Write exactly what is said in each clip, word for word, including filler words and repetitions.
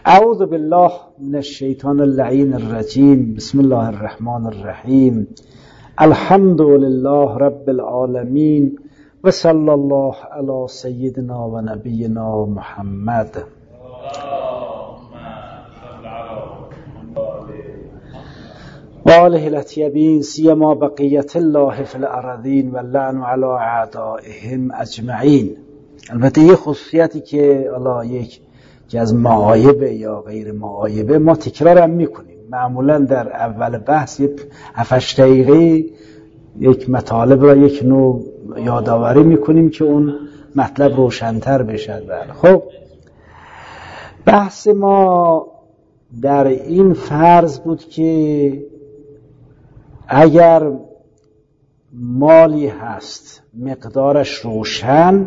اعوذ بالله من الشیطان اللعین الرجیم. بسم الله الرحمن الرحیم. الحمد لله رب العالمین و صلی الله علی سیدنا و نبینا محمد و آله الاطیبین سیما بقیت الله فی الارضین و اللعن علی اعدائهم اجمعین. البته یه خصوصیتی که الله یک که از معایبه یا غیر معایبه ما تکرار هم میکنیم. معمولا در اول بحث هفت دقیقه یک مطالب را یک نوع یادآوری میکنیم که اون مطلب روشن‌تر بشه. خب بحث ما در این فرض بود که اگر مالی هست مقدارش روشن،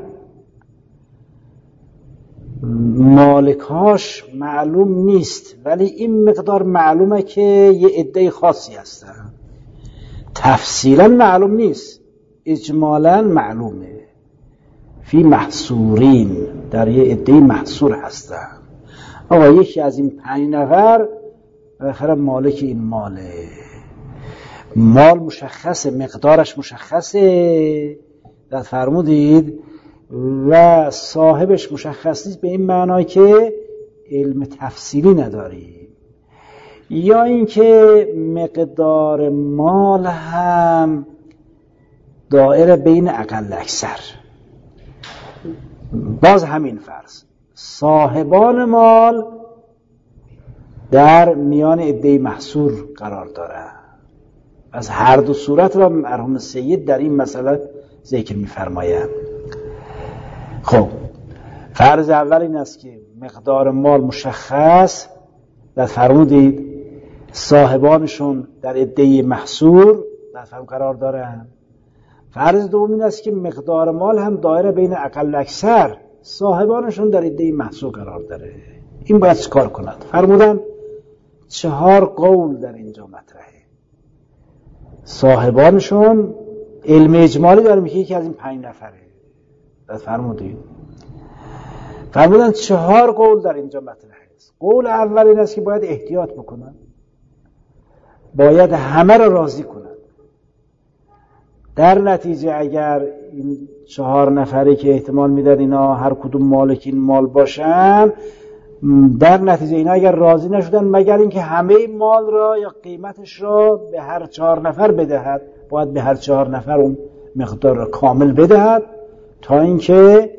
مالکاش معلوم نیست، ولی این مقدار معلومه که یه عده خاصی هستن. تفصیلا معلوم نیست، اجمالا معلومه. فی محصورین، در یه عده محصور هستن. آقا یکی از این پنج نفر بالاخره مالک این ماله، مال مشخصه، مقدارش مشخصه، در فرمودید، و صاحبش مشخص نیست به این معنای که علم تفصیلی نداری، یا اینکه مقدار مال هم دائره بین اقل اکثر. باز همین فرض، صاحبان مال در میان عده محصور قرار داره. از هر دو صورت را مرحوم سید در این مسئله ذکر می‌فرمایند. خب فرض اول این است که مقدار مال مشخص، در فرمودید صاحبانشون در عده محصور در فرم قرار دارن. فرض دوم این است که مقدار مال هم دایره بین اقل اکثر، صاحبانشون در عده محصور قرار داره. این باید چه کار کند؟ فرمودن چهار قول در اینجا مطرحه. صاحبانشون علم اجمالی داره میگه یکی از این پنج نفره. در فرمودید فرمودن چهار قول در اینجا مطرح است. قول اول این است که باید احتیاط بکنن، باید همه را راضی کنن. در نتیجه اگر این چهار نفری که احتمال میدن اینا هر کدوم مالک این مال باشن، در نتیجه اینا اگر راضی نشدن مگر اینکه همه مال را یا قیمتش را به هر چهار نفر بدهد، باید به هر چهار نفر اون مقدار را کامل بدهد تا اینکه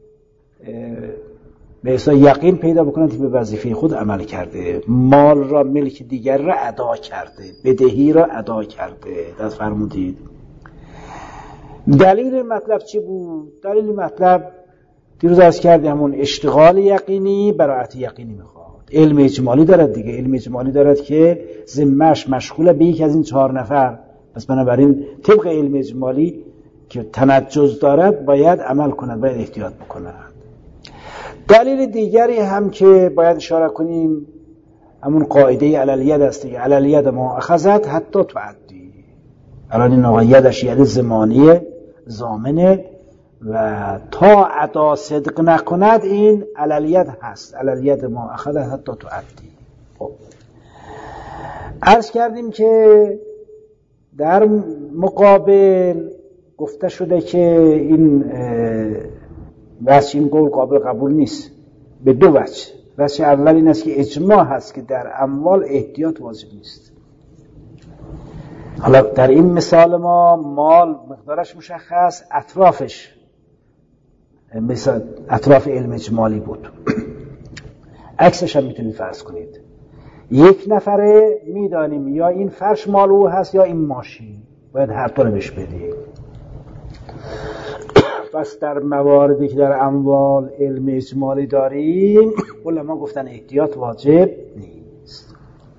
به اصلا یقین پیدا بکنند که به وظیفه خود عمل کرده، مال را ملک دیگر را ادا کرده، بدهی را ادا کرده. دست فرمودید. دلیل مطلب چی بود؟ دلیل مطلب دیروز عرض کردیم همون اشتغال یقینی براعت یقینی میخواد. علم اجمالی دارد دیگه، علم اجمالی دارد که ذمه‌اش مشغوله به یک از این چهار نفر، پس بنابراین طبق علم اجمالی که تنجز دارد باید عمل کند، باید احتیاط بکند. دلیل دیگری هم که باید اشاره کنیم همون قاعده علالید است دیگه. علالید ما اخذت حتی تعدی. الان این آقا یدش ید زمانیه، ضامنه، و تا ادا صدق نکند این علالید هست. علالید ما اخذت حتی تعدی. خب عرض کردیم که در مقابل گفته شده که این وجه این قول قابل قبول نیست به دو وجه. وجه اول این است که اجماع هست که در اموال احتیاط واجب نیست. حالا در این مثال ما مال مقدارش مشخص، اطرافش مثلا اطراف علم اجمالی بود. عکسش هم میتونید فرض کنید. یک نفره میدانیم یا این فرش مال او هست یا این ماشین، باید هر طور بهش بدیم. پس در مواردی که در اموال علم اجمالی داریم علما گفتن احتیاط واجب نیست.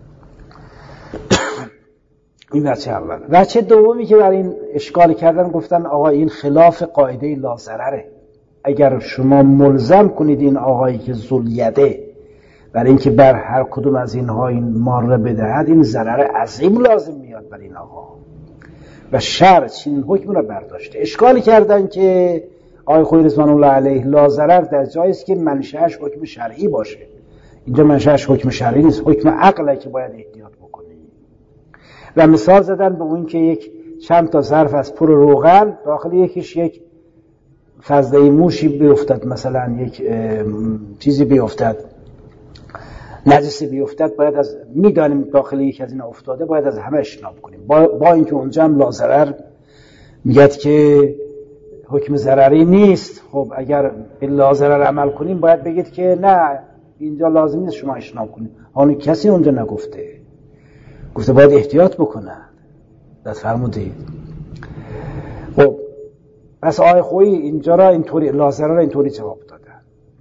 این وجه اول. وجه دومی که برای این اشکال کردن گفتن آقا این خلاف قاعده لا ضرره. اگر شما ملزم کنید این آقایی که ذوالیده برای اینکه بر هر کدوم از اینها این مال را بدهد، این ضرر عظیم لازم میاد بر این آقا و شرع این حکم را برداشته. اشکالی کردن که آقای خویی رضوان الله علیه لا ضرر در جایی است که منشأش حکم شرعی باشه. اینجا منشأش حکم شرعی نیست، حکم عقله که باید احتیاط بکنی. و مثال زدن به اون که یک چند تا ظرف از پر روغن، داخل یکیش یک فضله موشی بیفتد، مثلا یک چیزی بیفتد، نجسی بیفتد، باید از میدانیم داخل یک از اینا افتاده، باید از همه اجتناب کنیم. با, با اینکه اونجا هم لاضرر میگد که حکم ضرری نیست. خب اگر به لاضرر عمل کنیم باید بگید که نه اینجا لازم نیست شما اجتناب کنید. حالا کسی اونجا نگفته، گفته باید احتیاط بکنن. دست فرمودید. خب پس آقای خویی اینجا را اینطوری لاضرر را اینطوری جواب دادن.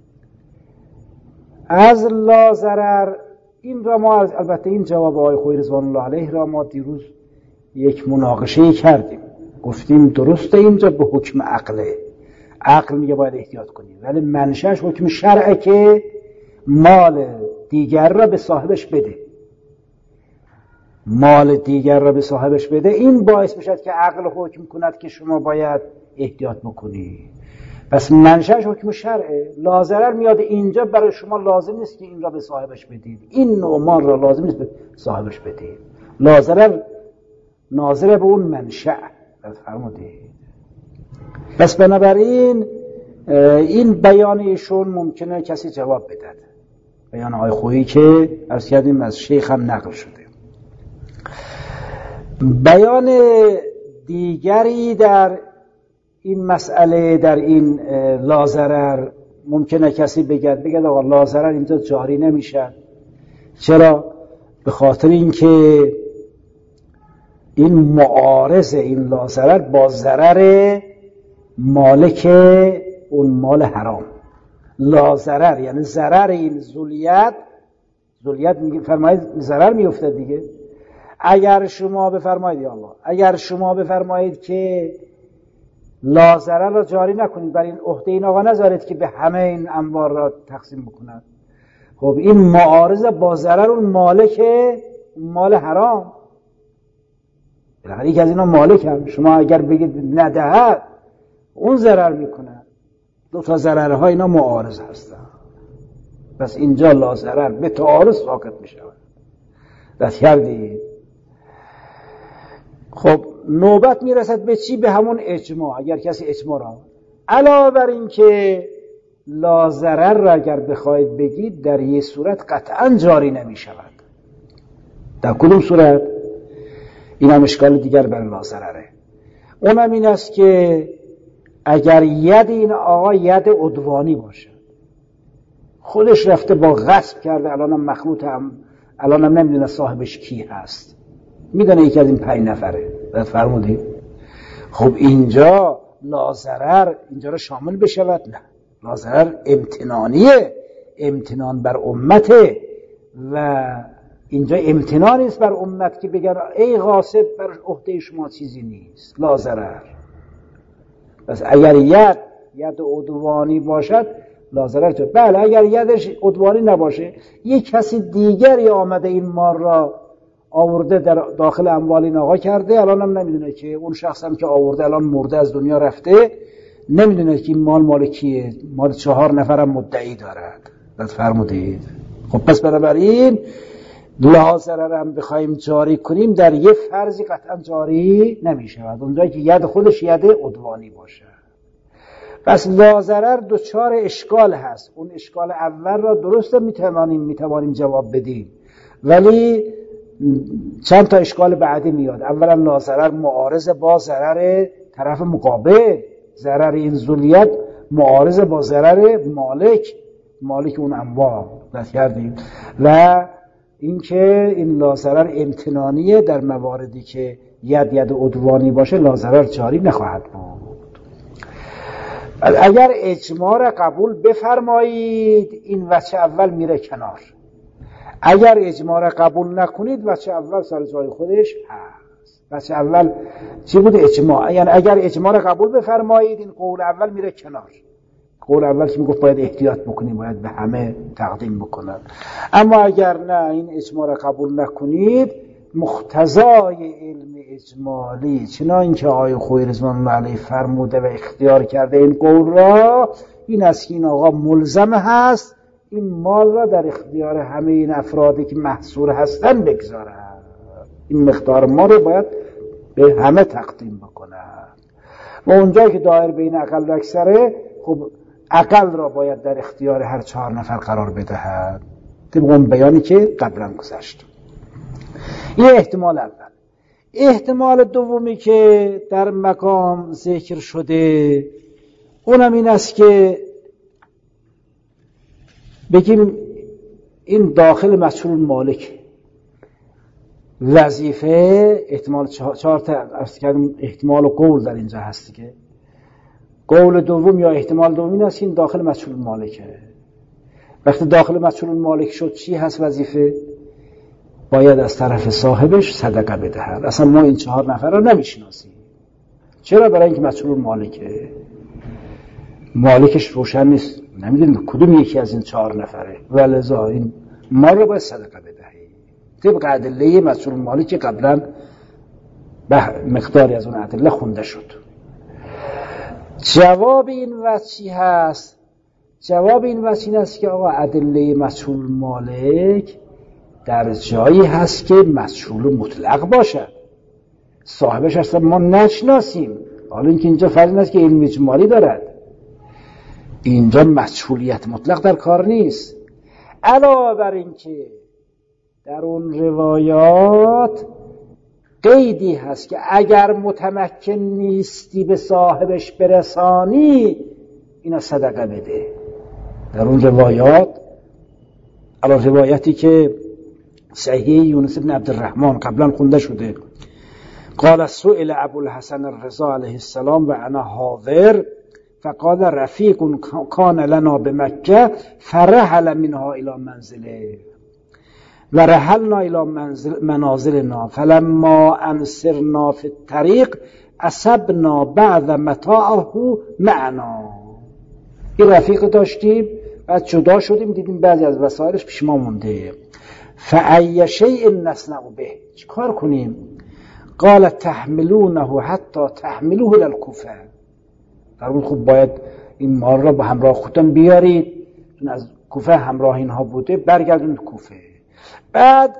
از لاضرر این را ما البته این جواب آقای خویی رضوان الله علیه را ما دیروز یک مناقشه کردیم، گفتیم درسته اینجا به حکم عقله، عقل میگه باید احتیاط کنیم، ولی منشأش حکم شرعه که مال دیگر را به صاحبش بده، مال دیگر را به صاحبش بده. این باعث میشد که عقل حکم کند که شما باید احتیاط بکنی. پس منشأش حکم شرعه. لاضرر میاد اینجا برای شما لازم نیست که این را به صاحبش بدید، این نوع مال را لازم نیست به صاحبش بدید. لاضرر ناظر به اون منشأ. فرمودید. پس بنابراین این بیان ایشون ممکنه کسی جواب بدهد، بیان آقای خویی که عرض کردیم از شیخ هم نقل شده. بیان دیگری در این مسئله، در این لاضرر، ممکنه کسی بگد بگد آقا لاضرر اینجا جاری نمیشه. چرا؟ به خاطر اینکه این معارض این لاضرر با ضرر مالک اون مال حرام. لاضرر یعنی ضرر این ذلیت، ذلیت میگه فرمایید ضرر میفته دیگه. اگر شما بفرمایید یا الله، اگر شما بفرمایید که لاضرر را جاری نکنید، بر این عهده این آقا نذارید که به همه این انبار را تقسیم بکنند، خب این معارض با ضرر اون مالک مال حرام. بالاخره یک از اینا مالک هم، شما اگر بگید ندهد اون ضرر میکنه. دو تا ضررها اینا معارض هستن. پس اینجا لاضرر به تعارض ساقط میشه. دست کردید. خب نوبت میرسد به چی؟ به همون اجماع. اگر کسی اجماع را علاوه بر این که لاضرر را اگر بخواید بگید در یک صورت قطعا جاری نمیشود. در کدوم صورت؟ این هم اشکال دیگر برای لاضرره. اونم این است که اگر ید این آقا ید عدوانی باشه، خودش رفته با غصب کرده، الانم مخلوط هم، الانم نمیدونه صاحبش کی هست، میدونه یکی از این پنج نفره. باید فرمودید. خب اینجا لاضرر اینجا را شامل بشود؟ نه، لاضرر امتنانیه، امتنان بر امته و اینجا امتنان است بر امت که بگن ای غاصب بر عهده شما چیزی نیست، لاضرر. پس اگر ید ید عدوانی باشد لاضرر تو. بله اگر یدش عدوانی نباشه، یک کسی دیگری آمده این مال را آورده در داخل اموال این آقا کرده، الان هم نمیدونه که اون شخص هم که آورده الان مرده از دنیا رفته، نمیدونه که این مال مال کیه، مال چهار نفرم مدعی دارد. بعد فرمودید. خب پس بنابراین لاضرر هم بخوایم جاری کنیم در یه فرضی قطعا جاری نمیشود، اونجایی که ید خودش ید عدوانی باشه. پس لاضرر دوچار اشکال هست. اون اشکال اول را درسته میتوانیم میتوانیم جواب بدیم، ولی چند تا اشکال بعدی میاد. اولا لاضرر معارض با ضرر طرف مقابل، ضرر این ذلیت معارض با ضرر مالک مالک اون انواع. دست کردیم. و اینکه این لاضرر امتنانیه، در مواردی که ید ید عدوانی باشه لاضرر جاری نخواهد بود. اگر اجماع را قبول بفرمایید این وجه اول میره کنار، اگر اجماع را قبول نکنید وجه اول سر جای خودش هست. وجه اول چی بود؟ اجماع. یعنی اگر اجماع را قبول بفرمایید این قول اول میره کنار. قول اول که میگفت باید احتیاط بکنیم، باید به همه تقدیم بکنن. اما اگر نه این اجماع را قبول نکنید، مقتضای علم اجمالی چنان که آقای خویی رضوان الله علیه فرموده و اختیار کرده این قول را، این است که این آقا ملزم هست این مال را در اختیار همه این افرادی که محصور هستن بگذارد. این مقدار مال رو باید به همه تقدیم بکنن و اونجایی که دایر بین اقل و اکثره، خب اقل را باید در اختیار هر چهار نفر قرار بدهد طبق اون بیانی که قبلا گذشت. این احتمال اول. احتمال دومی که در مقام ذکر شده اونم این است که بگیم این داخل مسئول مالک وظیفه، احتمال چهار تا عرض کردم احتمال و قول در اینجا هستی که قول دوم یا احتمال دوم این است که این داخل مسئول مالکه. وقتی داخل مسئول مالک شد چی هست وظیفه؟ باید از طرف صاحبش صدقه بدهد. اصلا ما این چهار نفر را نمیشناسیم. چرا؟ برای اینکه مسئول مالکه، مالکش روشن نیست، نمیدونیم کدوم یکی از این چهار نفره، ولذا این مال رو باید صدقه بدهی طبق ادله مسئول مالک که قبلا به مقداری از اون ادله خونده شد. جواب این وچی هست جواب این وچی این است که آقا ادله مسئول مالک در جایی هست که مسئول مطلق باشد، صاحبش اصلا ما نشناسیم. حالا اینکه اینجا فرض است که علم اجمالی دارد، اینجا مسئولیت مطلق در کار نیست. علاوه بر این که در اون روایات قیدی هست که اگر متمکن نیستی به صاحبش برسانی اینا صدقه بده. در اون روایات، علاوه روایتی که صحیح یونس بن عبدالرحمن قبلا خونده شده، قال سئل ابو الحسن الرضا علیه السلام و انا حاضر فقال رفیق کان لنا بمکه فرحل منها الى منزله و رحلنا الى منزل منازلنا فلما انصرنا في الطريق اصبنا بعض متاعه معنا. این رفیق داشتیم، بعد جدا شدیم، دیدیم بعضی از وسایلش پیش ما مونده. فأي شيء نصنع به، چی کار کنیم؟ قال تحملونه حتی تحملوه للکوفه. فرمود خب باید این مال را با همراه خودتون بیارید، چون از کوفه همراه اینها بوده، برگردونید کوفه. بعد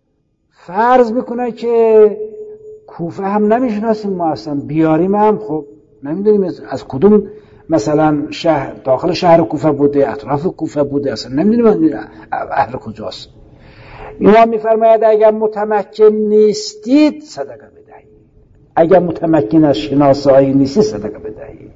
فرض میکنه که کوفه هم نمیشناسیم ما اصلا، بیاریم هم خب نمیدونیم از کدوم مثلا شهر، داخل شهر کوفه بوده، اطراف کوفه بوده، اصلا نمیدونیم اهل کجاست. امام میفرماید اگر متمکن نیستید صدقه بدهید، اگر متمکن از شناسایی نیستید صدقه بدهید.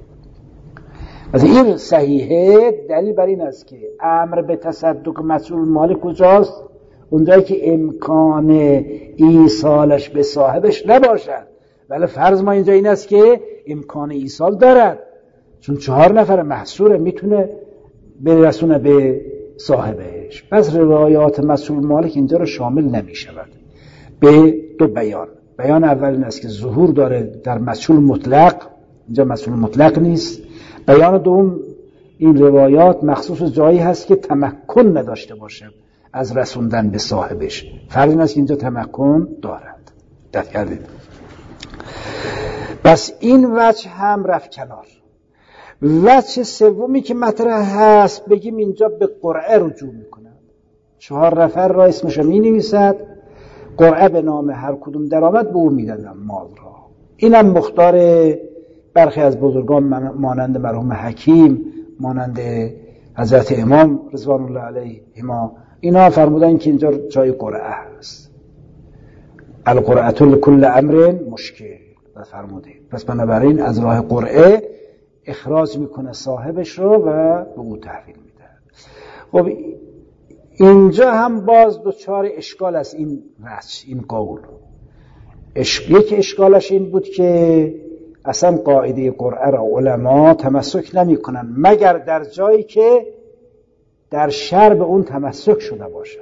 از این صحیحه دلیل بر این است که امر به تصدق مسئول مال کجاست؟ اونجایی که امکان ایصالش به صاحبش نباشد. ولی فرض ما اینجا این است که امکان ایصال دارد، چون چهار نفر محصوره، میتونه برسونه به صاحبش. پس روایات مسئول مالک اینجا رو شامل نمی شود. به دو بیان. بیان اول این است که ظهور داره در مسئول مطلق، اینجا مسئول مطلق نیست. بیان دوم این روایات مخصوص جایی هست که تمکن نداشته باشه از رسوندن به صاحبش. فرض این است که اینجا تمکن دارد. دقت کردید؟ پس این وجه هم رفت کنار. وجه سومی که مطرح هست، بگیم اینجا به قرعه رجوع میکنن. چهار نفر را اسمشو می نویسد، قرعه به نام هر کدوم درآمد به او میدادن مال را. اینم مختار برخی از بزرگان مانند مرحوم حکیم، مانند حضرت امام رضوان الله علیهما، اینا فرمودن که اینجا جای قرعه هست. القرعه لکل امر مشکل فرموده. پس بنابراین از راه قرعه اخراج میکنه صاحبش رو و به او تحویل میده. خب اینجا هم باز دوچار اشکال است این وجه، این قول. اش... یک اشکالش این بود که اصلا قاعده قرعه را علما تمسک نمی کنن مگر در جایی که در شرع به اون تمسک شده باشد،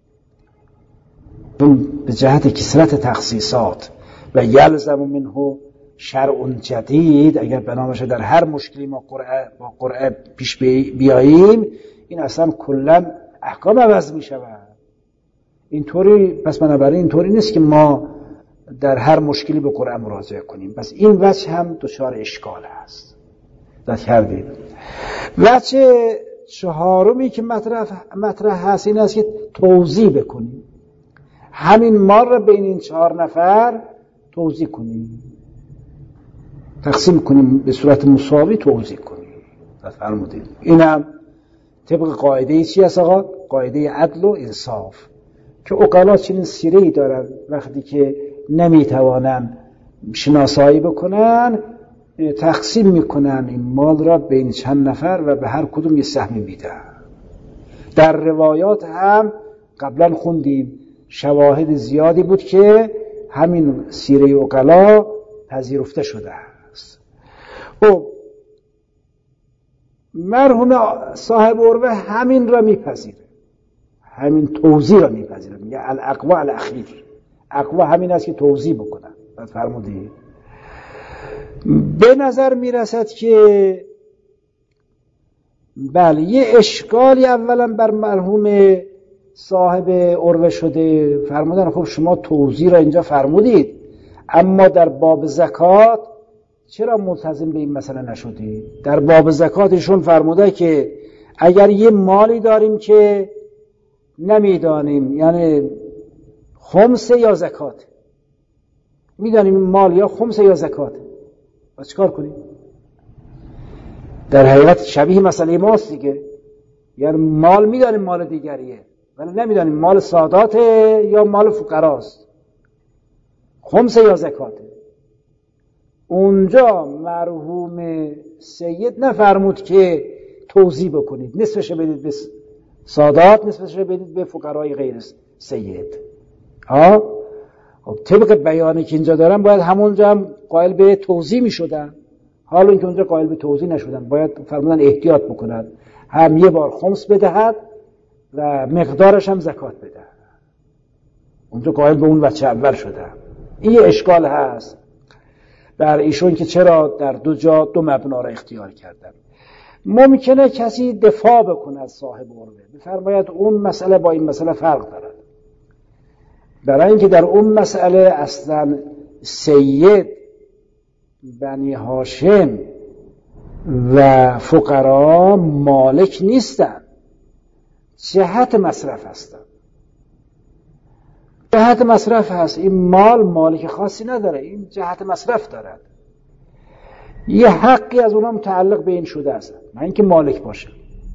به جهت کثرت تخصیصات و یلزم منه شرع جدید. اگر بنامشه در هر مشکلی ما قرعه با قرعه پیش بیاییم، این اصلا کلا احکام عوض می شود. اینطوری پس بنابراین اینطوری نیست که ما در هر مشکلی به قرعه مراجعه کنیم. پس این وجه هم دچار اشکال است. دقت کردید؟ وجه چهارمی که مطرح مطرح هست این است که توزیع بکنیم، همین مال را بین این چهار نفر توزیع کنیم، تقسیم کنیم، به صورت مساوی توزیع کنیم. فرمودید اینم طبق قاعده چی است آقا؟ قاعده عدل و انصاف که عقلا چنین سیره‌ای دارن وقتی که نمیتوانن شناسایی بکنن تقسیم میکنن این مال را بین چند نفر و به هر کدوم یه سهمی میدن. در روایات هم قبلا خوندیم شواهد زیادی بود که همین سیره عقلا پذیرفته شده است. خب مرحوم صاحب عروه همین را میپذیره، همین توزیع را میپذیره، میگه الاقوا الاخیر. اقوا همین است که توزیع بکنن. بعد فرمودید به نظر میرسد که بله یه اشکالی اولا بر مرحوم صاحب عروه شده. فرمودن خب شما توزیع را اینجا فرمودید اما در باب زکات چرا ملتزم به این مسئله نشدید؟ در باب زکاتشون فرموده که اگر یه مالی داریم که نمیدانیم یعنی خمس یا زکات، میدانیم این مال یا خمس یا زکات، با چیکار کنیم؟ در حقیقت شبیه مسئله ماست دیگه، یعنی مال میدانیم مال دیگریه ولی نمیدانیم مال ساداته یا مال فقراست، خمس یا زکاته. اونجا مرحوم سید نفرمود که توزیع بکنید، نصفش بدید به سادات، نصفش بدید به فقرای غیر سید. ها خب طبق بیانی که اینجا دارم باید همونجا هم قائل به توزیع می شدن، حالا اینکه اونجا قائل به توزیع نشدن باید فرمودن احتیاط بکنن، هم یه بار خمس بدهد و مقدارش هم زکات بدهد. اونجا قائل به اون بچه اول شدن. این یه اشکال هست بر ایشون که چرا در دو جا دو مبنا را اختیار کردن. ممکنه کسی دفاع بکنه از صاحب عروه، بفرماید اون مسئله با این مسئله فرق دارد، برای اینکه در اون مسئله اصلا سید بنی هاشم و فقرا مالک نیستن، جهت مصرف هستن. جهت مصرف هست، این مال مالک خاصی نداره، این جهت مصرف دارد، یه حقی از اونها متعلق به این شده است، نه اینکه مالک باشه.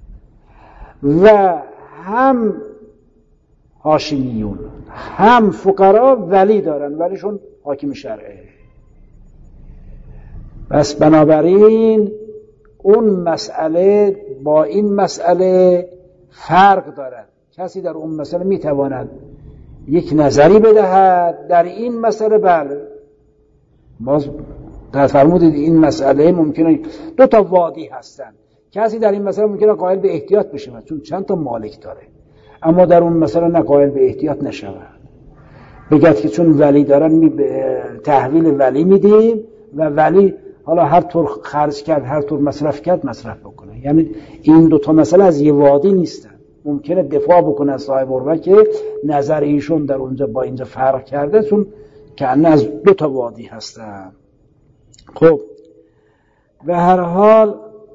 و هم هاشمیون هم فقرا ولی دارن، ولیشون حاکم شرعه. بس بنابراین اون مسئله با این مسئله فرق دارد. کسی در اون مسئله میتواند یک نظری بدهد، در این مسئله بله باز در فرمودید این مسئله ممکنه دو تا وادی هستن، کسی در این مسئله ممکنه قائل به احتیاط بشه چون چند تا مالک داره، اما در اون مسئله نه قائل به احتیاط نشود، بگید که چون ولی دارن می تحویل ولی میدیم و ولی حالا هر طور خرج کرد هر طور مصرف کرد مصرف بکنه. یعنی این دو تا مسئله از یه وادی نیستن. ممکنه دفاع بکنه از صاحب عروه که نظر ایشون در اونجا با اینجا فرق کرده چون که انه از دو تا وادی هستن. خب به هر حال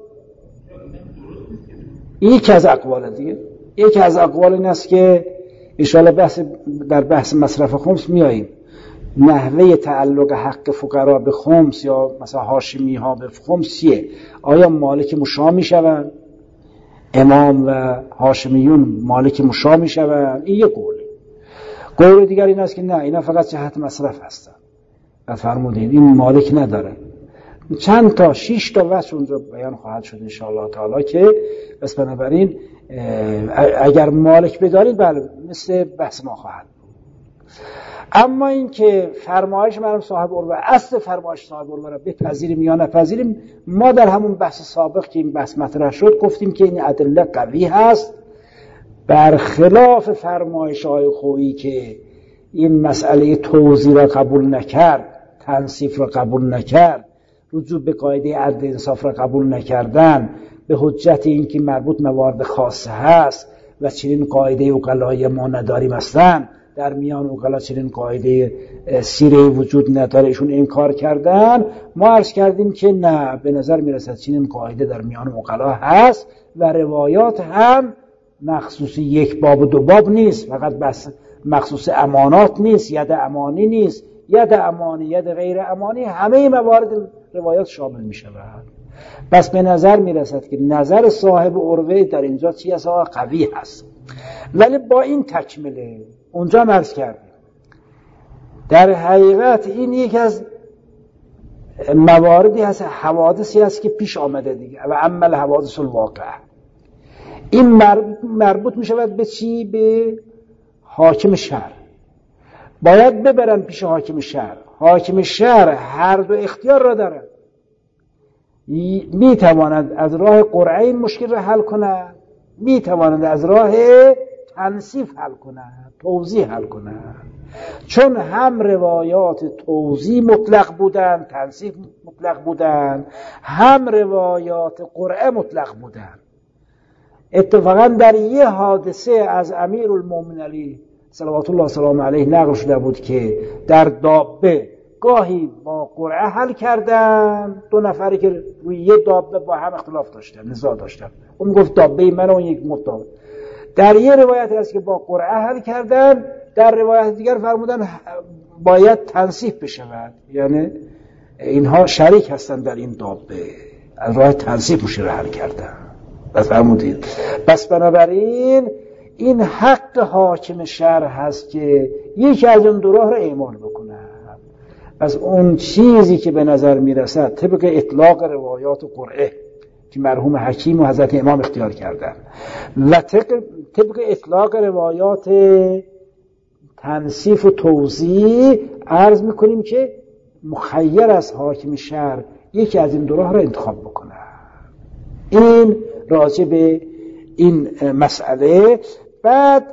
یکی از اقوال دیگه یکی از اقوال این است که انشاءالله بحث در بحث مصرف خمس میاییم، نحوه تعلق حق فقرا به خمس یا مثلا هاشمی ها به خمس چیه؟ آیا مالک مشا میشوند؟ امام و هاشمیون مالک مشا میشوند؟ این یه قول. قول دیگر این است که نه، اینا فقط جهت مصرف هستن. بعد فرمودین این مالک نداره. چند تا شش تا وجه اونجا بیان خواهد شد ان شاء الله تعالی که بس بنابراین اگر مالک بدارید بله مثل بحث ما خواهد. اما این که فرمایش مرحوم صاحب عروه اصل فرمایش صاحب عروه را بپذیریم یا نپذیریم، ما در همون بحث سابق که این بحث مطرح شد گفتیم که این ادله قوی هست، برخلاف فرمایش های خویی که این مسئله توزیع را قبول نکرد، تنصیف را قبول نکرد، رجوع به قاعده عدل انصاف را قبول نکردن به حجت این که مربوط موارد خاصه هست و چنین قاعده عقلای ما نداریم هستن، در میان اوغلا چنین قاعده سیره وجود نداره، ایشون انکار کردن. ما عرض کردیم که نه، به نظر میرسد چنین قاعده در میان اوغلا هست و روایات هم مخصوص یک باب و دو باب نیست، فقط بس مخصوص امانات نیست، ید امانی نیست، ید امانی ید غیر امانی، همه موارد روایات شامل می شود. بس به نظر می رسد که نظر صاحب عروه در اینجا چی هست؟ قوی هست. ولی با این تکمله اونجا عرض کردیم در حقیقت این یک از مواردی هست، حوادثی هست که پیش آمده دیگه، و عمل حوادث الواقع. این مربوط می شود به چی؟ به حاکم شهر. باید ببرن پیش حاکم شهر. حاکم شهر هر دو اختیار را دارد، می تواند از راه قرعه این مشکل را حل کند، می تواند از راه تنصیف حل کند، توضیح حل کند. چون هم روایات توضیح مطلق بودن، تنصیف مطلق بودن، هم روایات قرعه مطلق بودن. اتفاقا در یه حادثه از امیر المومنین علی صلوات الله سلام علیه نقل شده بود که در دابه گاهی با قرعه حل کردن، دو نفری که روی یه دابه با هم اختلاف داشتن، نزاع داشتن، اون گفت دابه من و اون یک مطابق. در یه روایت هست که با قرعه حل کردن، در روایت دیگر فرمودن باید تنصیف بشود، یعنی اینها شریک هستن در این دابه، از راه تنصیف میشه حل کردن. بس فرمودید. بس بنابراین این حق حاکم شهر هست که یکی از اون دو راه را اعمال بکنه. از اون چیزی که به نظر میرسد طبق اطلاق روایات قرعه که مرحوم حکیم و حضرت امام اختیار کردن و طبق اطلاق روایات تنصیف و توضیح، عرض میکنیم که مخیر از حاکم شهر یکی از این دو راه را انتخاب بکنه. این راجع به این مسئله. بعد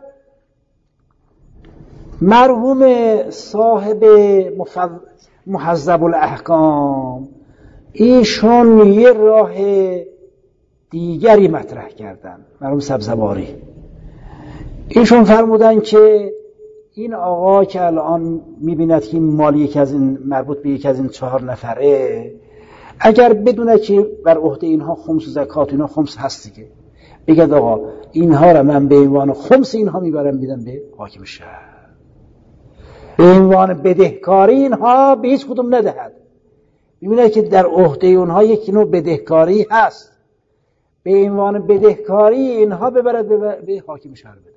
مرحوم صاحب محذب الاحکام ایشون یه راه دیگری مطرح کردن، مرحوم سبزواری. ایشون فرمودن که این آقا که الان میبیند که مال یکی از این مربوط به یکی از این چهار نفره، اگر بدونه که بر عهده اینها خمس و زکات اینها خمس هست دیگه، بگید آقا اینها را من به عنوان خمس اینها میبرم میدم به حاکم شهر، به عنوان بدهکاری اینها به هیچ کدوم ندهد. میبینه که در عهده اونها یک نوع بدهکاری هست، به عنوان بدهکاری اینها ببرد به حاکم شهر بده،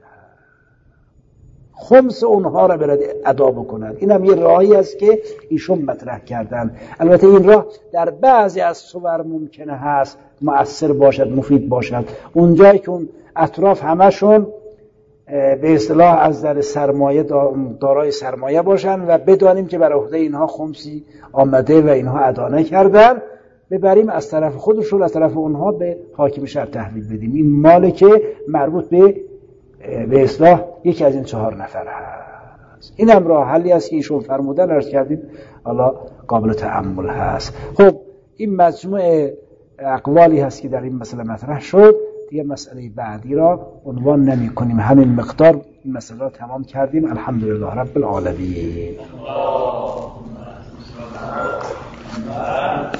خمس اونها را برد ادا بکند. این هم یه راهی است که ایشون مطرح کردن. البته این راه در بعضی از صور ممکنه هست مؤثر باشد، مفید باشد، اونجایی که اون اطراف همشون به اصطلاح از در سرمایه دارای سرمایه باشن و بدانیم که بر عهده اینها خمسی آمده و اینها ادا نکردن، ببریم از طرف خودشون، از طرف اونها به حاکم شهر تحویل بدیم. این مالی که مربوط به به اصلاح یکی از این چهار نفر هست. این هم راه حلی است که ایشون فرمودن، عرض کردیم حالا قابل تأمل هست. خب این مجموعه اقوالی هست که در این مسئله مطرح شد، دیگه مسئله بعدی را عنوان نمی کنیم، همین مقدار این مسئله را تمام کردیم. الحمدلله رب العالمین.